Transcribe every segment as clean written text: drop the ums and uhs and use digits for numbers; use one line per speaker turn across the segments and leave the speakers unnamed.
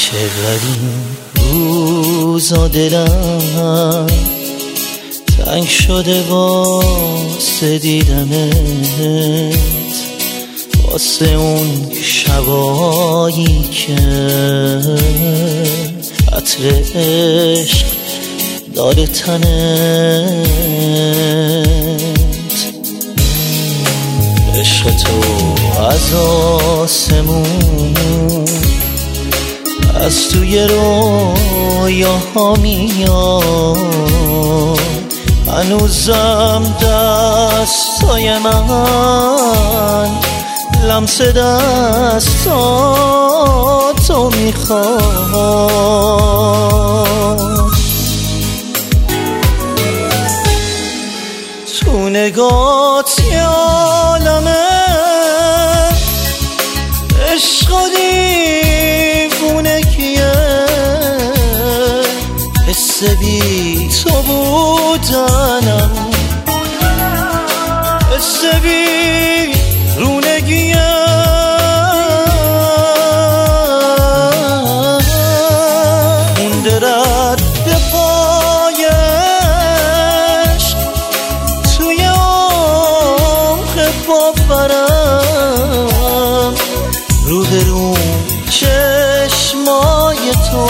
چقدر این روزا دلم تنگ شده واسه دیدنت، واسه اون شبایی که عطر عشق داره تنت. عشق تو از آسمون از توی رویاها میاد، هنوزم دستای من لمس دستاتو میخواد. تو نگات یه عالمه عشق و دیوونگیه، حس بی تو بودنم، حس بی رونگیه. مونده رد پایش توی عمق باورم، روبرون چشمای تو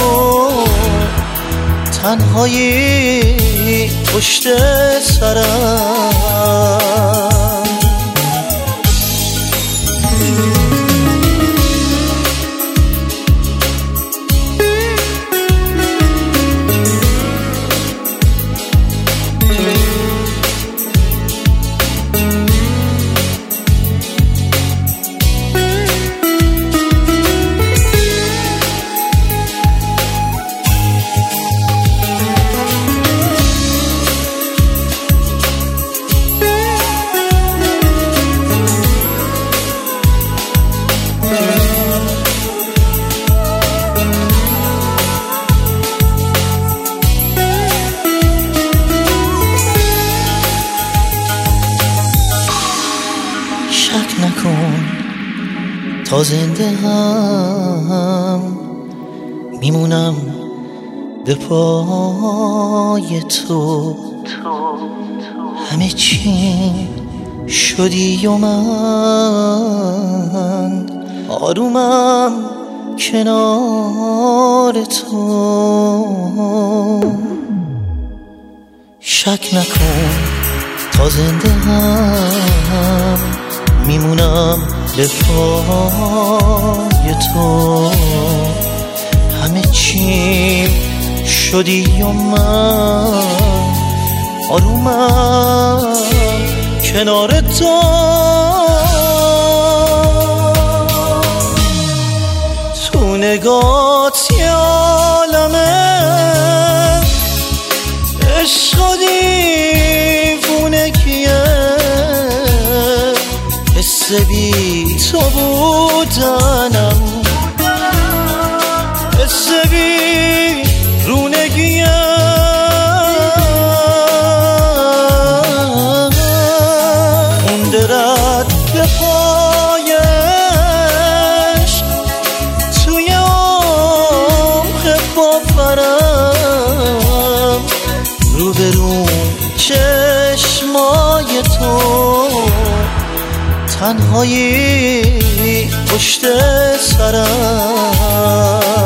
تنهایی پشت سرم. شک نکن تا زنده هم میمونم به پای تو، همه چی شدی و من آرومم کنار تو. شک نکن تا زنده هم میمونم به پای تو، همه چی شدی و من آرومم کنار تو. تو نگات یه عالمه عشق و دیوونگیه، حس بی تو بودنم، حس بی رونگیه. مونده رد به پایش توی عمق باورم، روبرون چشمای تو تنهایی پشت سرم.